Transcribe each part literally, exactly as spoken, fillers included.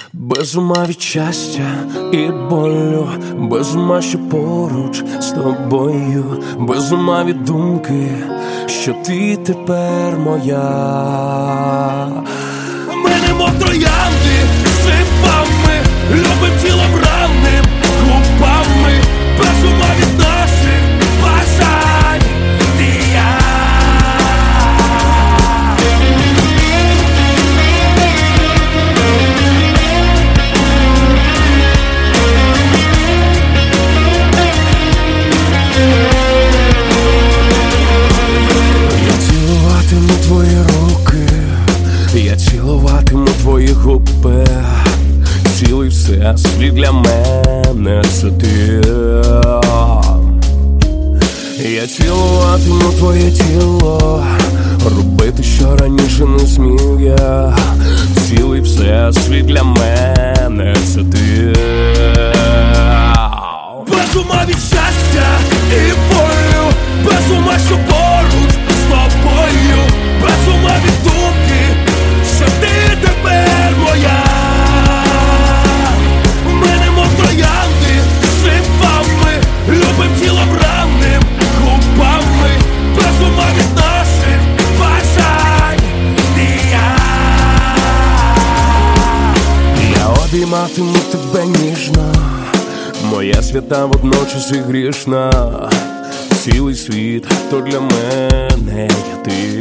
Без ума від щастя і болю, без ума, що поруч з тобою, без ума від думки, що ти тепер моя. Ми немов троянди шипами, любим тілом ранним губами, без ума від наших бажань ти і я. Твої руки, я цілуватиму твої губи, цілий всесвіт для мене це ти. Я цілуватиму твоє тіло, робити, що раніше не зміг я. Цілий всесвіт для мене це ти. Без ума від щастя і болю, без ума, що поруч з тобою, без ума від думки, що ти тепер моя. Ми немов троянди шипами, любим тілом ранним губами, без ума від наших бажань ти і я. Я обійматиму тебе ніжно, моя свята водночас і грішна. Цілий світ, то для мене я ти.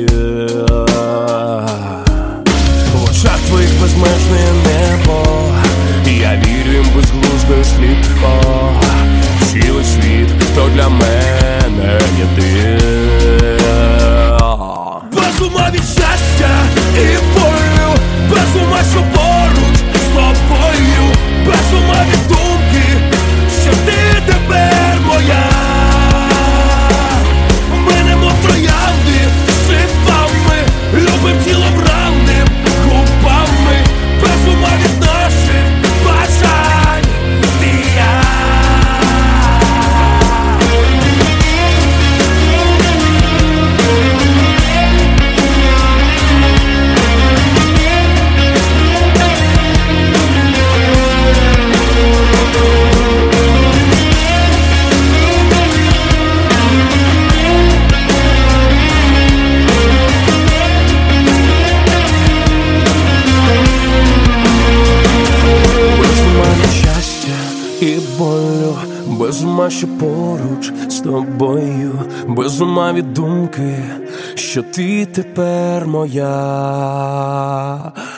В очах твоїх безмежне небо, я вірю їм безглуздо і сліпо. Цілий світ, то для мене я ти. Без ума від щастя і болю, без ума, що поруч з тобою, без ума від думки, що ти тепер моя. Троянди шипами, любим тілом ранним губами, без ума від наших бажань ти і я. І болю, без ума, що поруч з тобою, без ума від думки, що ти тепер моя.